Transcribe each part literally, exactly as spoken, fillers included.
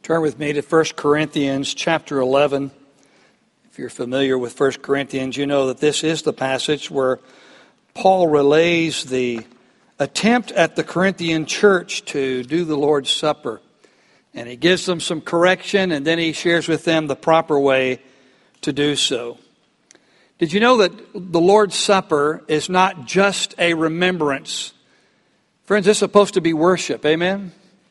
Turn with me to First Corinthians chapter eleven. If you're familiar with First Corinthians, you know that this is the passage where Paul relays the attempt at the Corinthian church to do the Lord's Supper. And he gives them some correction, and then he shares with them the proper way to do so. Did you know that the Lord's Supper is not just a remembrance? Friends, it's supposed to be worship, amen?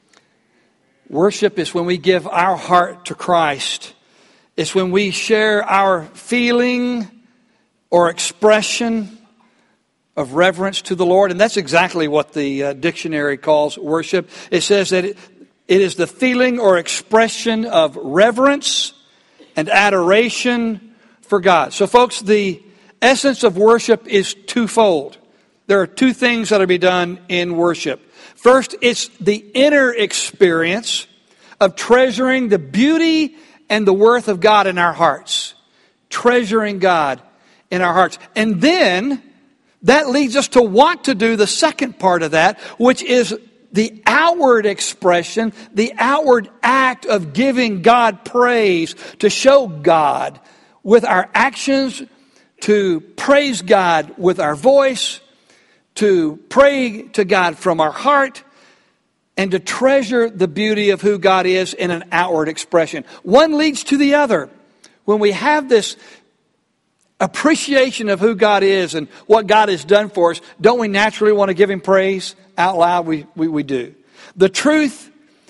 Worship is when we give our heart to Christ. It's when we share our feeling or expression of reverence to the Lord. And that's exactly what the uh, dictionary calls worship. It says that it, it is the feeling or expression of reverence and adoration for God. So folks, the essence of worship is twofold. There are two things that are to be done in worship. First, it's the inner experience of treasuring the beauty and the worth of God in our hearts. Treasuring God in our hearts. And then, that leads us to want to do the second part of that, which is the outward expression, the outward act of giving God praise, to show God with our actions, to praise God with our voice, to pray to God from our heart, and to treasure the beauty of who God is in an outward expression. One leads to the other. When we have this appreciation of who God is and what God has done for us, don't we naturally want to give Him praise out loud? We, we, we do. The truth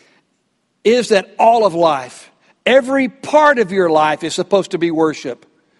is that all of life, every part of your life is supposed to be worship.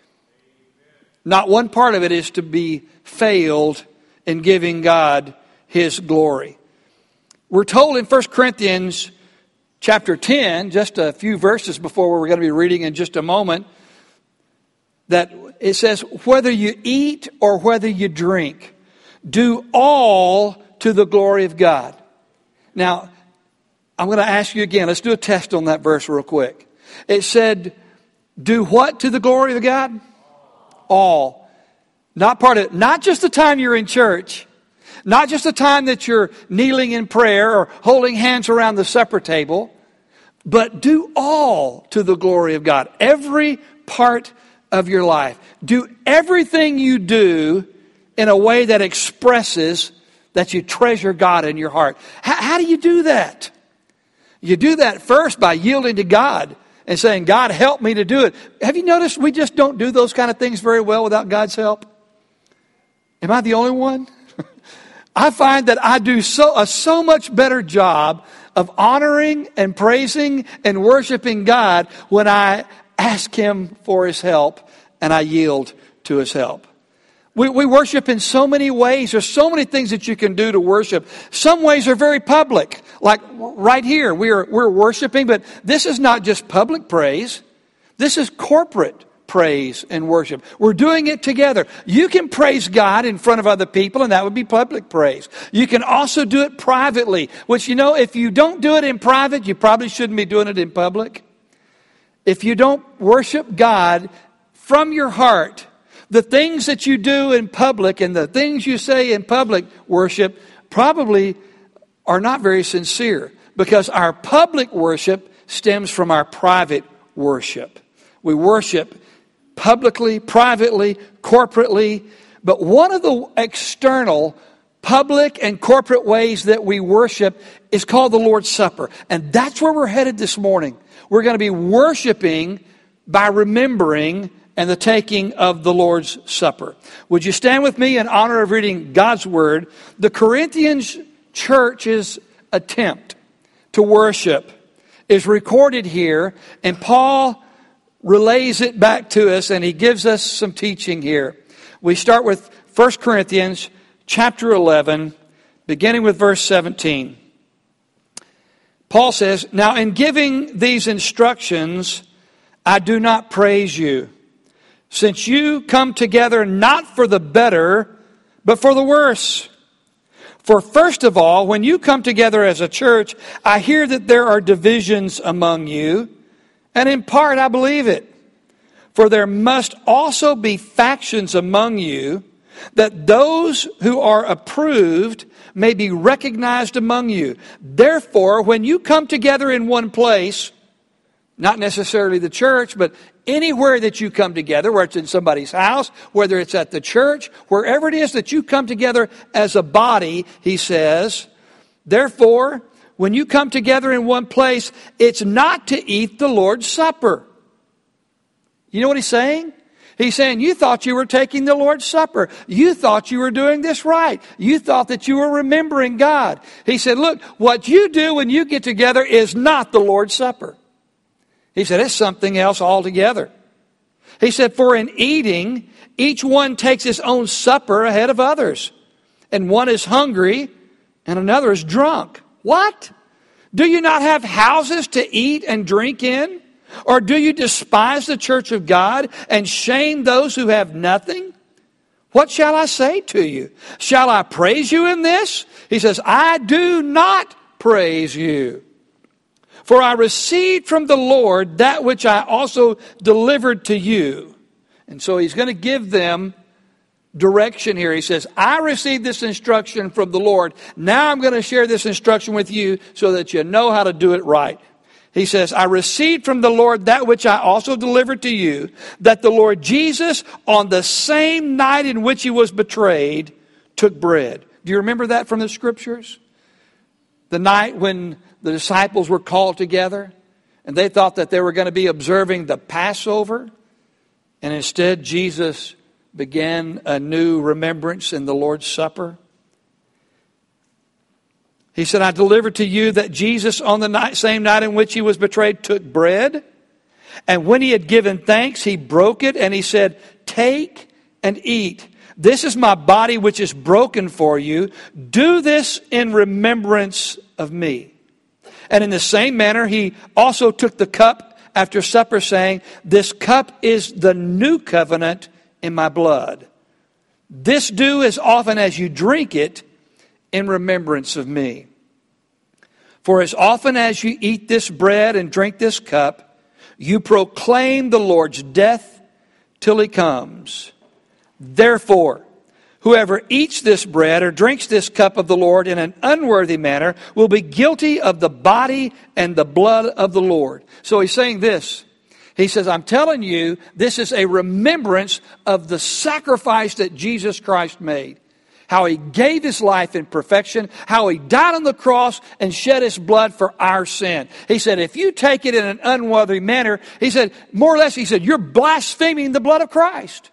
Not one part of it is to be failed in giving God His glory. We're told in First Corinthians chapter ten, just a few verses before we're going to be reading in just a moment, that it says, whether you eat or whether you drink, do all to the glory of God. Now, I'm going to ask you again, let's do a test on that verse real quick. It said, do what to the glory of God? All. Not part of it. Not just the time you're in church. Not just the time that you're kneeling in prayer or holding hands around the supper table. But do all to the glory of God. Every part of your life. Do everything you do in a way that expresses that you treasure God in your heart. How, how do you do that? You do that first by yielding to God and saying, God, help me to do it. Have you noticed we just don't do those kind of things very well without God's help? Am I the only one? I find that I do so a so much better job of honoring and praising and worshiping God when I ask Him for His help and I yield to His help. We, we worship in so many ways. There's so many things that you can do to worship. Some ways are very public. Like right here, we're, we're worshiping, but this is not just public praise. This is corporate praise and worship. We're doing it together. You can praise God in front of other people, and that would be public praise. You can also do it privately, which, you know, if you don't do it in private, you probably shouldn't be doing it in public. If you don't worship God from your heart, the things that you do in public and the things you say in public worship probably are not very sincere, because our public worship stems from our private worship. We worship publicly, privately, corporately, but one of the external public and corporate ways that we worship is called the Lord's Supper. And that's where we're headed this morning. We're going to be worshiping by remembering and the taking of the Lord's Supper. Would you stand with me in honor of reading God's Word? The Corinthians church's attempt to worship is recorded here, and Paul relays it back to us, and he gives us some teaching here. We start with First Corinthians chapter eleven, beginning with verse seventeen. Paul says, now in giving these instructions, I do not praise you, since you come together not for the better, but for the worse. For first of all, when you come together as a church, I hear that there are divisions among you, and in part I believe it. For there must also be factions among you, that those who are approved may be recognized among you. Therefore, when you come together in one place, Not necessarily the church, but anywhere that you come together, whether it's in somebody's house, whether it's at the church, wherever it is that you come together as a body, he says, therefore, when you come together in one place, it's not to eat the Lord's Supper. You know what he's saying? He's saying, you thought you were taking the Lord's Supper. You thought you were doing this right. You thought that you were remembering God. He said, look, what you do when you get together is not the Lord's Supper. He said, it's something else altogether. He said, for in eating, each one takes his own supper ahead of others. And one is hungry and another is drunk. What? Do you not have houses to eat and drink in? Or do you despise the church of God and shame those who have nothing? What shall I say to you? Shall I praise you in this? He says, I do not praise you. For I received from the Lord that which I also delivered to you. And so he's going to give them direction here. He says, I received this instruction from the Lord. Now I'm going to share this instruction with you so that you know how to do it right. He says, I received from the Lord that which I also delivered to you, that the Lord Jesus, on the same night in which he was betrayed, took bread. Do you remember that from the scriptures? The night when the disciples were called together and they thought that they were going to be observing the Passover. And instead, Jesus began a new remembrance in the Lord's Supper. He said, I delivered to you that Jesus, on the night, same night in which he was betrayed, took bread. And when he had given thanks, he broke it and he said, take and eat. This is my body which is broken for you. Do this in remembrance of me. And in the same manner, he also took the cup after supper, saying, this cup is the new covenant in my blood. This do as often as you drink it in remembrance of me. For as often as you eat this bread and drink this cup, you proclaim the Lord's death till he comes. Therefore, whoever eats this bread or drinks this cup of the Lord in an unworthy manner will be guilty of the body and the blood of the Lord. So he's saying this. He says, I'm telling you, this is a remembrance of the sacrifice that Jesus Christ made. How he gave his life in perfection, how he died on the cross and shed his blood for our sin. He said, if you take it in an unworthy manner, he said, more or less, he said, you're blaspheming the blood of Christ.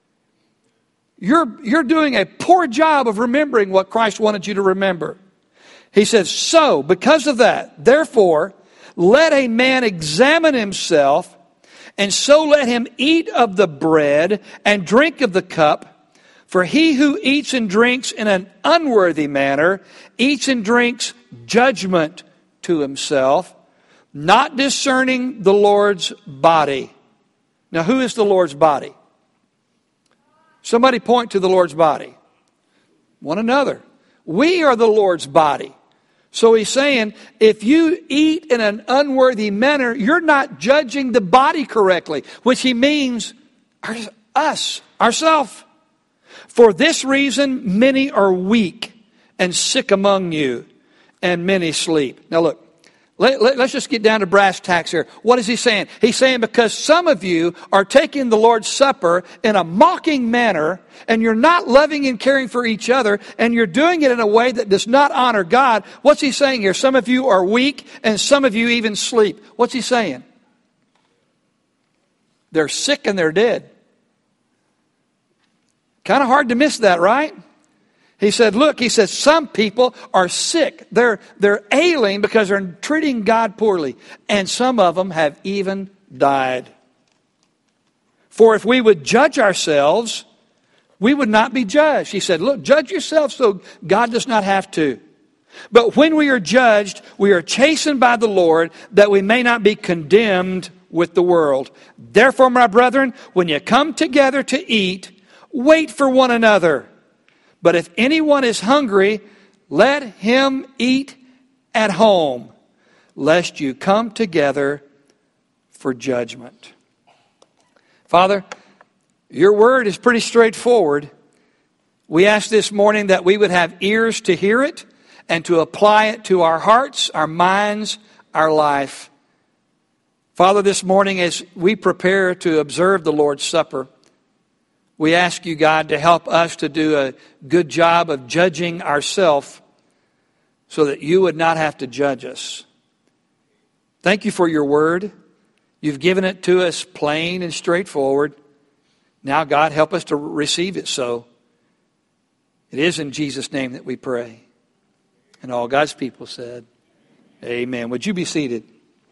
You're, you're doing a poor job of remembering what Christ wanted you to remember. He says, so, because of that, therefore, let a man examine himself, and so let him eat of the bread and drink of the cup. For he who eats and drinks in an unworthy manner eats and drinks judgment to himself, not discerning the Lord's body. Now, who is the Lord's body? Somebody point to the Lord's body. One another. We are the Lord's body. So he's saying, if you eat in an unworthy manner, you're not judging the body correctly, which he means our, us, ourselves. For this reason, many are weak and sick among you, and many sleep. Now look, let, let, let's just get down to brass tacks here. What is he saying? He's saying because some of you are taking the Lord's Supper in a mocking manner, and you're not loving and caring for each other, and you're doing it in a way that does not honor God. What's he saying here? Some of you are weak, and some of you even sleep. What's he saying? They're sick and they're dead. Kind of hard to miss that, right? He said, look, he said, some people are sick. They're, they're ailing because they're treating God poorly. And some of them have even died. For if we would judge ourselves, we would not be judged. He said, look, judge yourself so God does not have to. But when we are judged, we are chastened by the Lord, that we may not be condemned with the world. Therefore, my brethren, when you come together to eat, wait for one another. But if anyone is hungry, let him eat at home, lest you come together for judgment. Father, your word is pretty straightforward. We ask this morning that we would have ears to hear it and to apply it to our hearts, our minds, our life. Father, this morning as we prepare to observe the Lord's Supper, we ask you, God, to help us to do a good job of judging ourselves so that you would not have to judge us. Thank you for your word. You've given it to us plain and straightforward. Now, God, help us to receive it so. It is in Jesus' name that we pray. And all God's people said, amen. Would you be seated?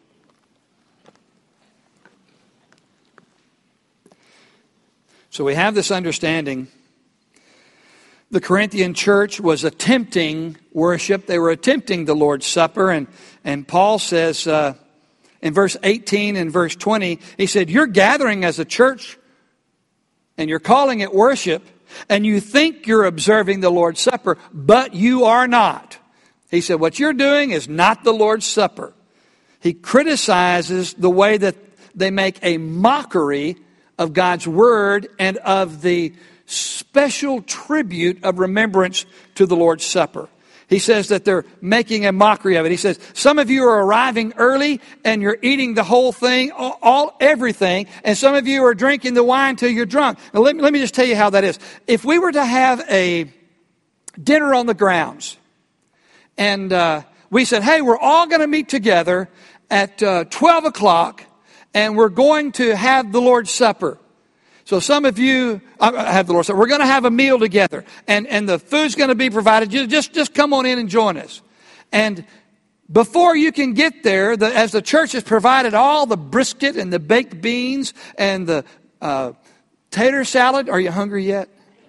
So we have this understanding. The Corinthian church was attempting worship. They were attempting the Lord's Supper. And, and Paul says uh, in verse eighteen and verse twenty, he said, you're gathering as a church and you're calling it worship. And you think you're observing the Lord's Supper, but you are not. He said, what you're doing is not the Lord's Supper. He criticizes the way that they make a mockery of God's Word and of the special tribute of remembrance to the Lord's Supper. He says that they're making a mockery of it. He says, some of you are arriving early and you're eating the whole thing, all, all everything, and some of you are drinking the wine till you're drunk. Now let me, let me just tell you how that is. If we were to have a dinner on the grounds, and uh, we said, hey, we're all going to meet together at uh, twelve o'clock, and we're going to have the Lord's Supper. So some of you uh, have the Lord's Supper. We're going to have a meal together, and, and the food's going to be provided. You just, just come on in and join us. And before you can get there, the, as the church has provided all the brisket and the baked beans and the uh, tater salad. Are you hungry yet?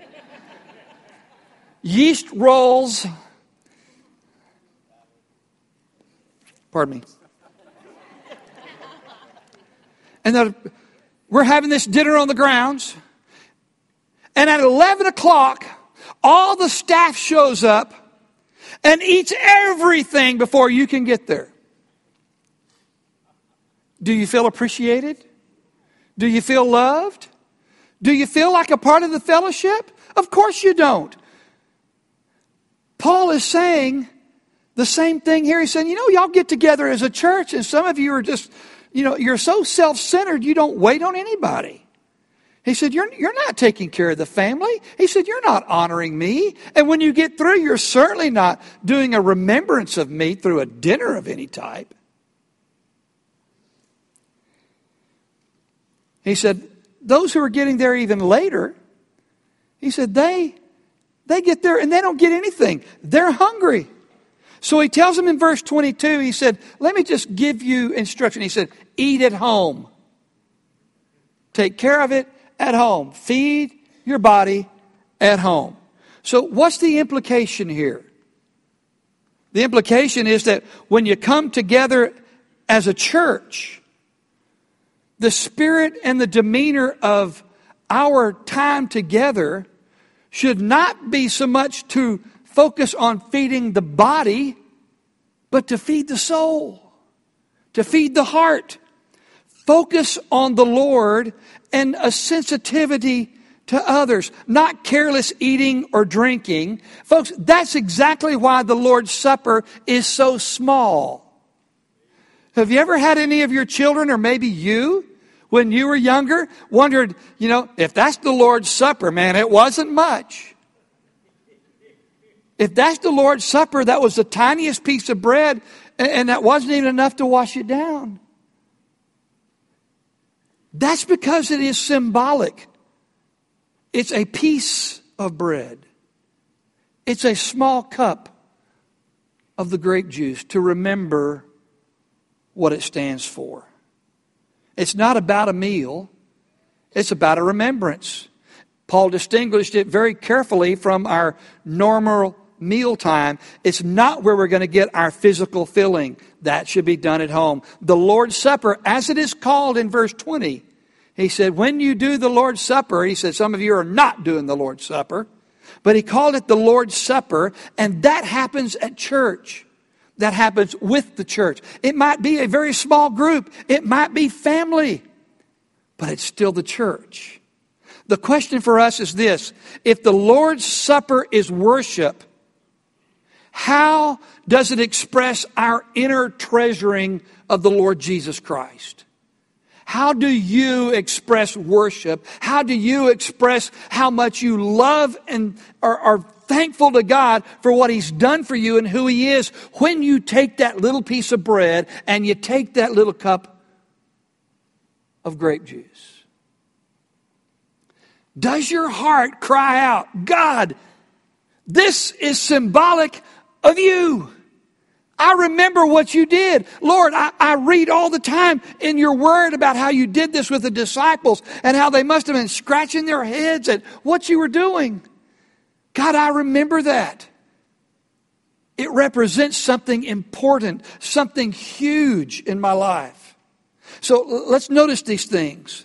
Yeast rolls. Pardon me. And the, we're having this dinner on the grounds. And at eleven o'clock, all the staff shows up and eats everything before you can get there. Do you feel appreciated? Do you feel loved? Do you feel like a part of the fellowship? Of course you don't. Paul is saying the same thing here. He's saying, you know, y'all get together as a church and some of you are just, you know, you're so self-centered you don't wait on anybody. He said, you're, you're not taking care of the family. He said, you're not honoring me. And when you get through, you're certainly not doing a remembrance of me through a dinner of any type. He said, those who are getting there even later, he said, they, they get there and they don't get anything. They're hungry. So he tells them in verse twenty-two, he said, let me just give you instruction. He said, eat at home. Take care of it at home. Feed your body at home. So what's the implication here? The implication is that when you come together as a church, the spirit and the demeanor of our time together should not be so much to focus on feeding the body, but to feed the soul, to feed the heart. Focus on the Lord and a sensitivity to others, not careless eating or drinking. Folks, that's exactly why the Lord's Supper is so small. Have you ever had any of your children, or maybe you, when you were younger, wondered, you know, if that's the Lord's Supper, man, it wasn't much. If that's the Lord's Supper, that was the tiniest piece of bread, and that wasn't even enough to wash it down. That's because it is symbolic. It's a piece of bread. It's a small cup of the grape juice to remember what it stands for. It's not about a meal. It's about a remembrance. Paul distinguished it very carefully from our normal mealtime. It's not where we're going to get our physical filling. That should be done at home. The Lord's Supper, as it is called in verse twenty, he said, when you do the Lord's Supper, he said, some of you are not doing the Lord's Supper, but he called it the Lord's Supper, and that happens at church. That happens with the church. It might be a very small group. It might be family, but it's still the church. The question for us is this: if the Lord's Supper is worship, how does it express our inner treasuring of the Lord Jesus Christ? How do you express worship? How do you express how much you love and are, are thankful to God for what He's done for you and who He is when you take that little piece of bread and you take that little cup of grape juice? Does your heart cry out, God, this is symbolic of you? I remember what you did. Lord, I, I read all the time in your word about how you did this with the disciples and how they must have been scratching their heads at what you were doing. God, I remember that. It represents something important, something huge in my life. So let's notice these things.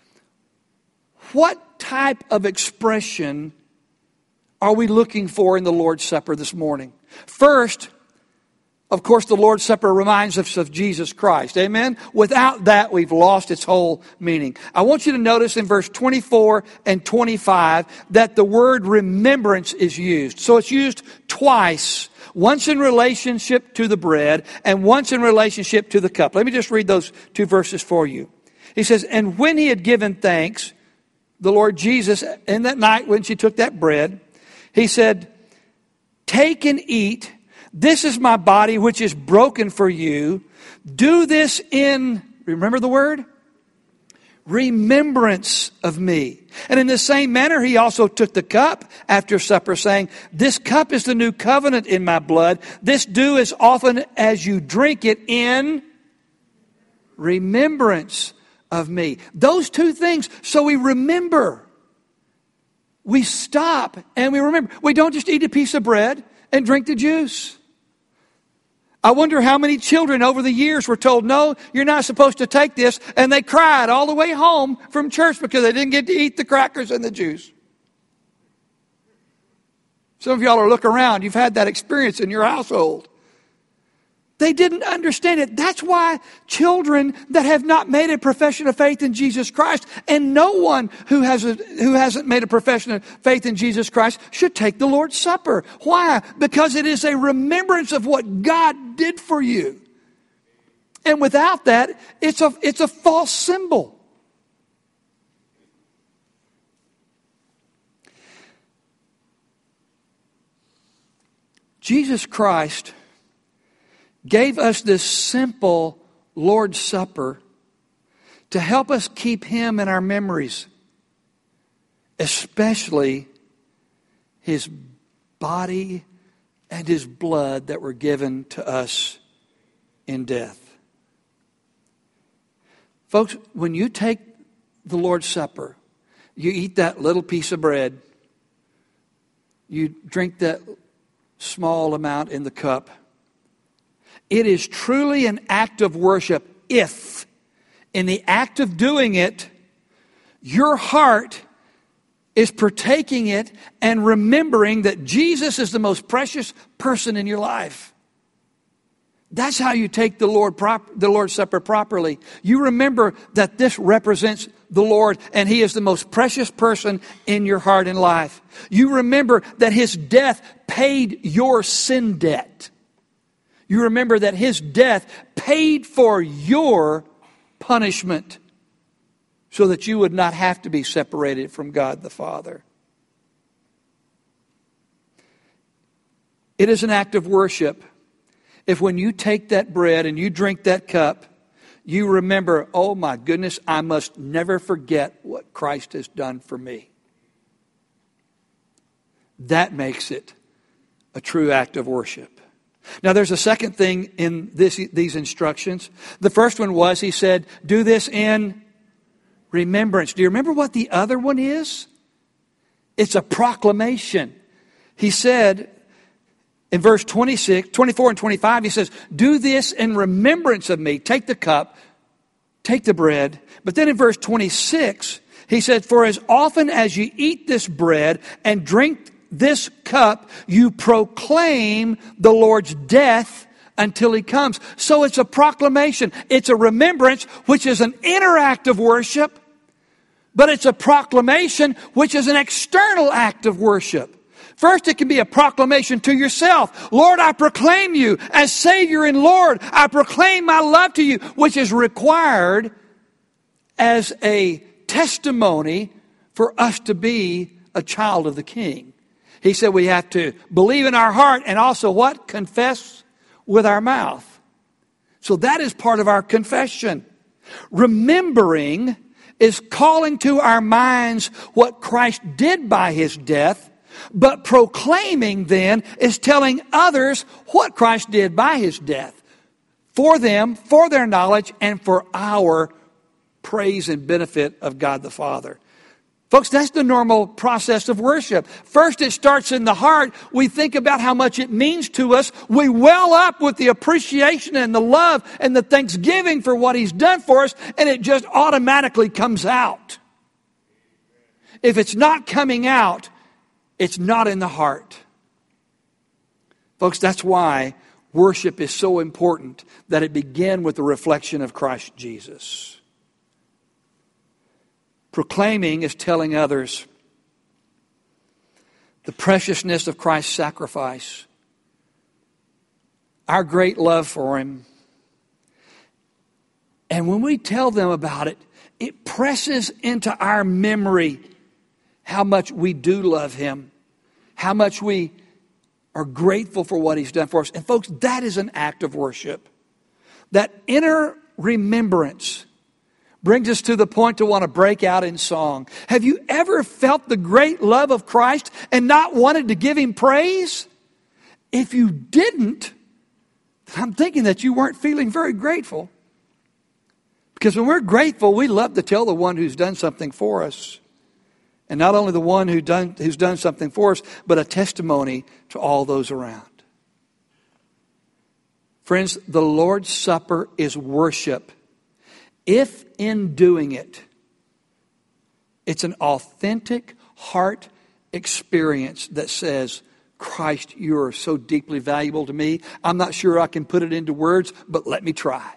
What type of expression are we looking for in the Lord's Supper this morning? First, of course, the Lord's Supper reminds us of Jesus Christ. Amen? Without that, we've lost its whole meaning. I want you to notice in verse twenty-four and twenty-five that the word remembrance is used. So it's used twice. Once in relationship to the bread and once in relationship to the cup. Let me just read those two verses for you. He says, and when He had given thanks, the Lord Jesus, in that night when she took that bread, He said, take and eat. This is my body which is broken for you. Do this in, remember the word? Remembrance of me. And in the same manner, He also took the cup after supper, saying, this cup is the new covenant in my blood. This do as often as you drink it in remembrance of me. Those two things, so we remember. We stop and we remember. We don't just eat a piece of bread and drink the juice. I wonder how many children over the years were told, no, you're not supposed to take this. And they cried all the way home from church because they didn't get to eat the crackers and the juice. Some of y'all are looking around. You've had that experience in your household. They didn't understand it. That's why children that have not made a profession of faith in Jesus Christ, and no one who has a, who hasn't made a profession of faith in Jesus Christ should take the Lord's Supper. Why? Because it is a remembrance of what God did for you. And without that, it's a, it's a false symbol. Jesus Christ gave us this simple Lord's Supper to help us keep Him in our memories, especially His body and His blood that were given to us in death. Folks, when you take the Lord's Supper, you eat that little piece of bread, you drink that small amount in the cup. It is truly an act of worship if, in the act of doing it, your heart is partaking it and remembering that Jesus is the most precious person in your life. That's how you take the Lord prop, the Lord's Supper properly. You remember that this represents the Lord and He is the most precious person in your heart and life. You remember that His death paid your sin debt. You remember that His death paid for your punishment so that you would not have to be separated from God the Father. It is an act of worship if when you take that bread and you drink that cup, you remember, oh my goodness, I must never forget what Christ has done for me. That makes it a true act of worship. Now there's a second thing in this, these instructions. The first one was, He said, do this in remembrance. Do you remember what the other one is? It's a proclamation. He said in verse twenty-six, twenty-four and twenty-five, He says, do this in remembrance of me. Take the cup, take the bread. But then in verse twenty-six, He said, for as often as you eat this bread and drink this cup, you proclaim the Lord's death until He comes. So it's a proclamation. It's a remembrance, which is an inner act of worship, but it's a proclamation, which is an external act of worship. First, it can be a proclamation to yourself. Lord, I proclaim you as Savior and Lord. I proclaim my love to you, which is required as a testimony for us to be a child of the King. He said we have to believe in our heart and also what? Confess with our mouth. So that is part of our confession. Remembering is calling to our minds what Christ did by His death, but proclaiming then is telling others what Christ did by His death. For them, for their knowledge, and for our praise and benefit of God the Father. Folks, that's the normal process of worship. First, it starts in the heart. We think about how much it means to us. We well up with the appreciation and the love and the thanksgiving for what He's done for us, and it just automatically comes out. If it's not coming out, it's not in the heart. Folks, that's why worship is so important, that it begin with the reflection of Christ Jesus. Proclaiming is telling others the preciousness of Christ's sacrifice, our great love for Him. And when we tell them about it, it presses into our memory how much we do love Him, how much we are grateful for what He's done for us. And folks, that is an act of worship. That inner remembrance brings us to the point to want to break out in song. Have you ever felt the great love of Christ and not wanted to give Him praise? If you didn't, I'm thinking that you weren't feeling very grateful. Because when we're grateful, we love to tell the one who's done something for us. And not only the one who done, who's done something for us, but a testimony to all those around. Friends, the Lord's Supper is worship. If in doing it, it's an authentic heart experience that says, Christ, you are so deeply valuable to me. I'm not sure I can put it into words, but let me try.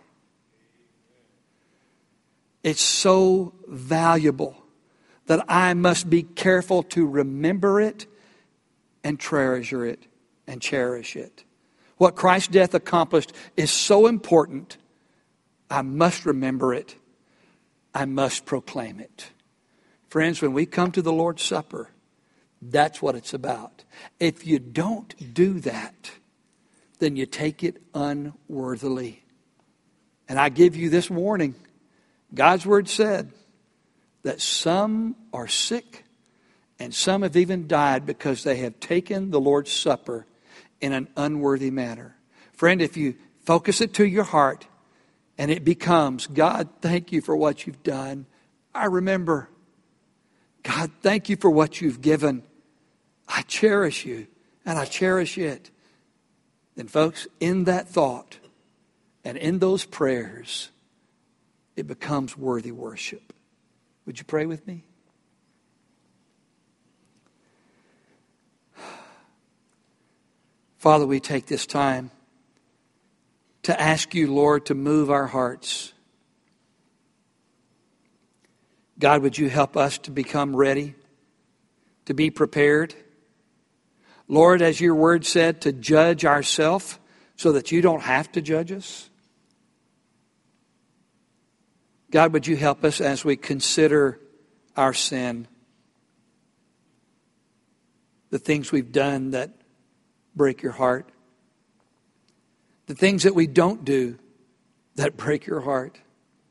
It's so valuable that I must be careful to remember it and treasure it and cherish it. What Christ's death accomplished is so important. I must remember it. I must proclaim it. Friends, when we come to the Lord's Supper, that's what it's about. If you don't do that, then you take it unworthily. And I give you this warning. God's Word said that some are sick and some have even died because they have taken the Lord's Supper in an unworthy manner. Friend, if you focus it to your heart, and it becomes, God, thank you for what you've done. I remember. God, thank you for what you've given. I cherish you, and I cherish it. Then, folks, in that thought and in those prayers, it becomes worthy worship. Would you pray with me? Father, we take this time to ask you, Lord, to move our hearts. God, would you help us to become ready, to be prepared? Lord, as your word said, to judge ourselves so that you don't have to judge us. God, would you help us as we consider our sin, the things we've done that break your heart, the things that we don't do that break your heart,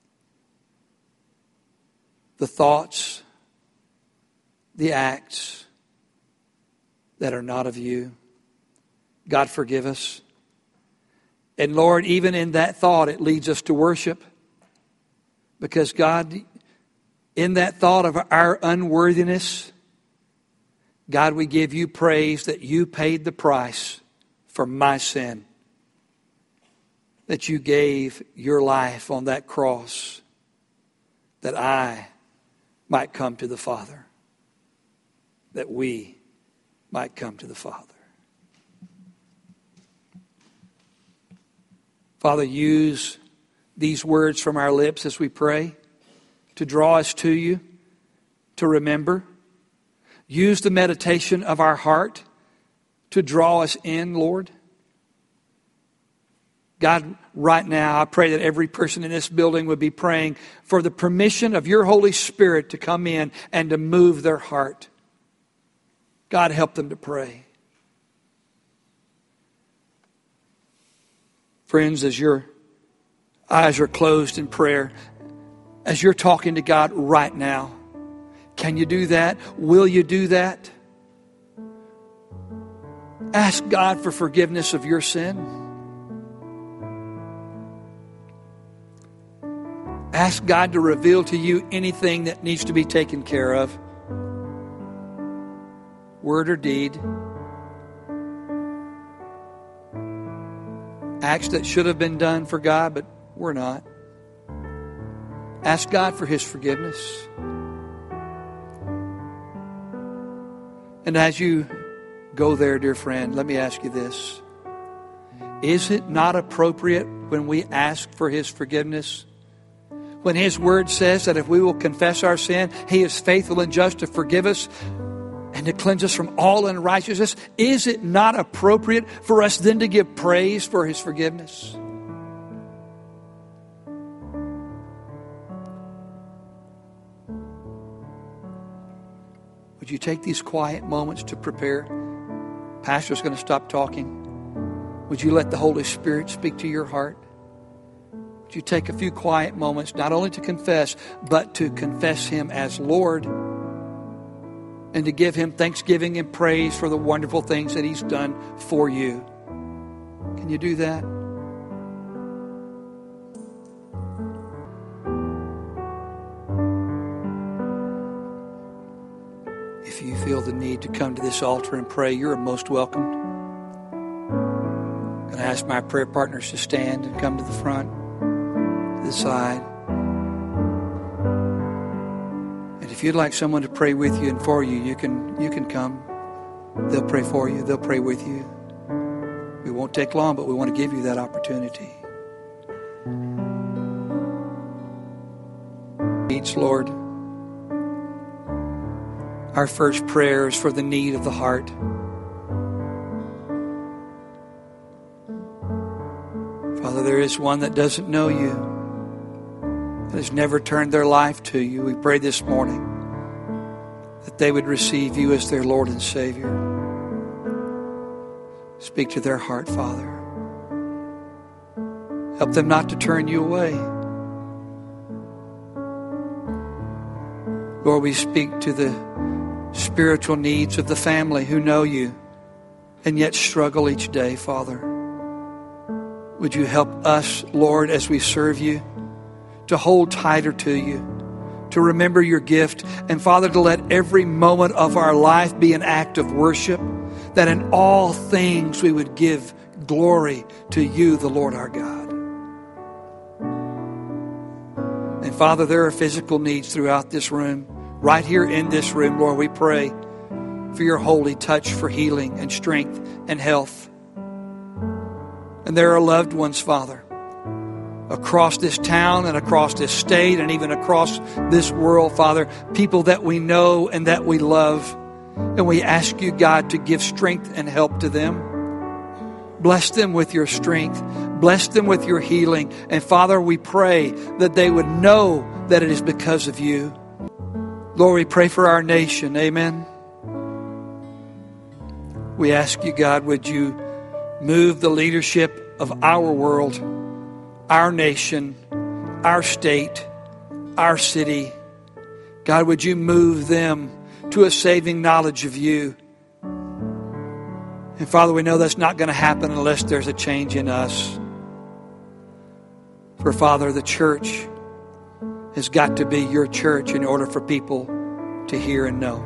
the thoughts, the acts that are not of you. God, forgive us. And Lord, even in that thought, it leads us to worship. Because God, in that thought of our unworthiness, God, we give you praise that you paid the price for my sin. That you gave your life on that cross that I might come to the Father. That we might come to the Father. Father, use these words from our lips as we pray to draw us to you, to remember. Use the meditation of our heart to draw us in, Lord. God, right now, I pray that every person in this building would be praying for the permission of your Holy Spirit to come in and to move their heart. God, help them to pray. Friends, as your eyes are closed in prayer, as you're talking to God right now, can you do that? Will you do that? Ask God for forgiveness of your sin. Ask God to reveal to you anything that needs to be taken care of, word or deed. Acts that should have been done for God, but were not. Ask God for His forgiveness. And as you go there, dear friend, let me ask you this. Is it not appropriate when we ask for His forgiveness? When His Word says that if we will confess our sin, He is faithful and just to forgive us and to cleanse us from all unrighteousness, is it not appropriate for us then to give praise for His forgiveness? Would you take these quiet moments to prepare? Pastor's going to stop talking. Would you let the Holy Spirit speak to your heart? Would you take a few quiet moments, not only to confess, but to confess Him as Lord, and to give Him thanksgiving and praise for the wonderful things that He's done for you? Can you do that? If you feel the need to come to this altar and pray, you're most welcome. I'm going to ask my prayer partners to stand and come to the front, to the side. And if you'd like someone to pray with you and for you, you can you can come. They'll pray for you. They'll pray with you. We won't take long, but we want to give you that opportunity. Needs, Lord. Our first prayer is for the need of the heart. Father, there is one that doesn't know you, that has never turned their life to you. We pray this morning that they would receive you as their Lord and Savior. Speak to their heart, Father. Help them not to turn you away. Lord, we speak to the spiritual needs of the family who know you and yet struggle each day, Father. Would you help us, Lord, as we serve you, to hold tighter to you, to remember your gift, and Father, to let every moment of our life be an act of worship, that in all things we would give glory to you, the Lord our God. And Father, there are physical needs throughout this room. Right here in this room, Lord, we pray for your holy touch for healing and strength and health. And there are loved ones, Father, across this town and across this state and even across this world, Father, people that we know and that we love. And we ask you, God, to give strength and help to them. Bless them with your strength. Bless them with your healing. And Father, we pray that they would know that it is because of you. Lord, we pray for our nation. Amen. We ask you, God, would you move the leadership of our world, our nation, our state, our city. God, would you move them to a saving knowledge of you? And Father, we know that's not going to happen unless there's a change in us. For Father, the church has got to be your church in order for people to hear and know.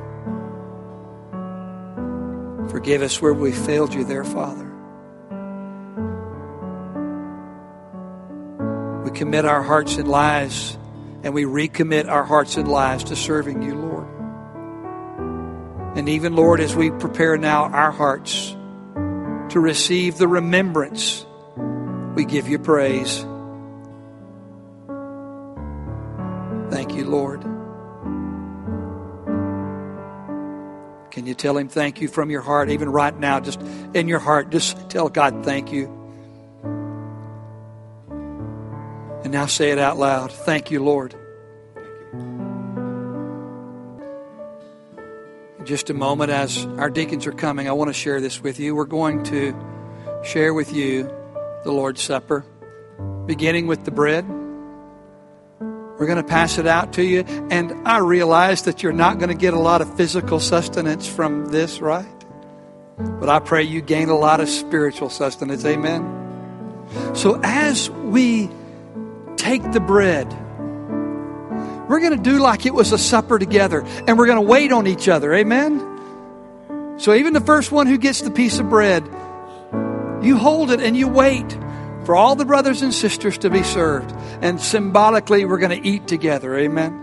Forgive us where we failed you there, Father. We commit our hearts and lives, and we recommit our hearts and lives to serving you, Lord. And even, Lord, as we prepare now our hearts to receive the remembrance, we give you praise. Thank you, Lord. Can you tell him thank you from your heart? Even right now, just in your heart, just tell God thank you. And now say it out loud. Thank you, Lord. In just a moment, as our deacons are coming, I want to share this with you. We're going to share with you the Lord's Supper, beginning with the bread. We're going to pass it out to you. And I realize that you're not going to get a lot of physical sustenance from this, right? But I pray you gain a lot of spiritual sustenance. Amen. So as we take the bread, we're going to do like it was a supper together. And we're going to wait on each other. Amen. So even the first one who gets the piece of bread, you hold it and you wait for all the brothers and sisters to be served. And symbolically, we're going to eat together. Amen.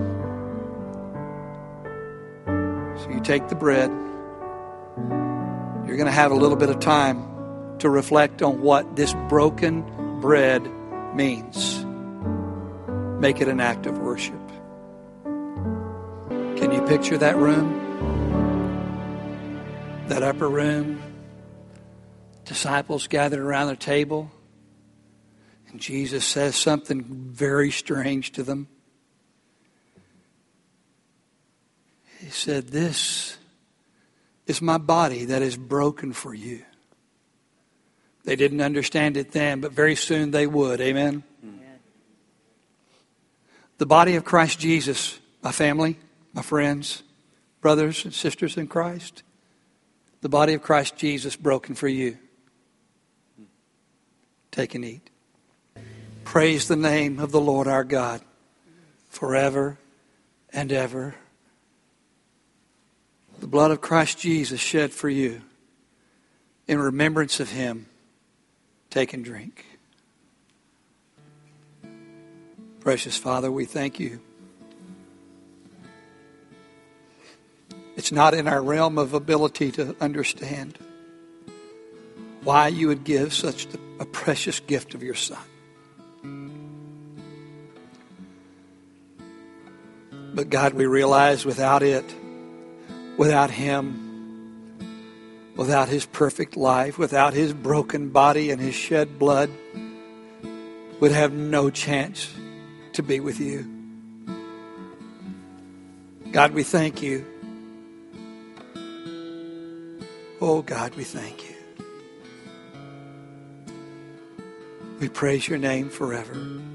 So you take the bread. You're going to have a little bit of time to reflect on what this broken bread means. Make it an act of worship. Can you picture that room? That upper room? Disciples gathered around the table. And Jesus says something very strange to them. He said, "This is my body that is broken for you." They didn't understand it then, but very soon they would. Amen? Amen. The body of Christ Jesus, my family, my friends, brothers and sisters in Christ. The body of Christ Jesus broken for you. Take and eat. Praise the name of the Lord our God forever and ever. The blood of Christ Jesus shed for you. In remembrance of Him, take and drink. Precious Father, we thank you. It's not in our realm of ability to understand why you would give such a precious gift of your Son. But God, we realize without it, without Him, without His perfect life, without His broken body and His shed blood, would have no chance to be with you. God, we thank you. Oh God, we thank you. We praise your name forever.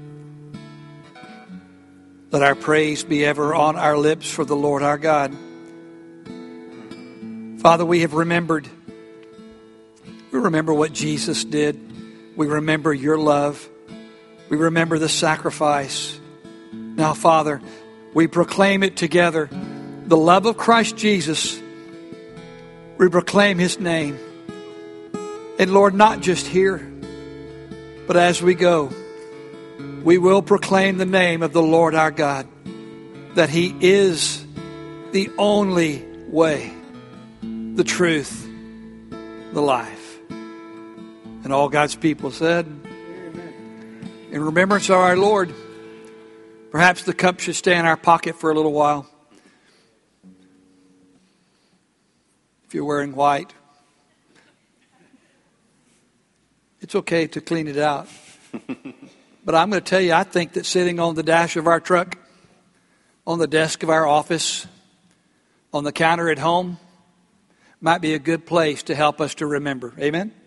Let our praise be ever on our lips for the Lord our God. Father, we have remembered. We remember what Jesus did. We remember your love. We remember the sacrifice. Now, Father, we proclaim it together. The love of Christ Jesus. We proclaim His name. And Lord, not just here, but as we go, we will proclaim the name of the Lord our God, that He is the only way, the truth, the life. And all God's people said, Amen. In remembrance of our Lord, perhaps the cup should stay in our pocket for a little while. If you're wearing white, it's okay to clean it out. But I'm going to tell you, I think that sitting on the dash of our truck, on the desk of our office, on the counter at home, might be a good place to help us to remember. Amen?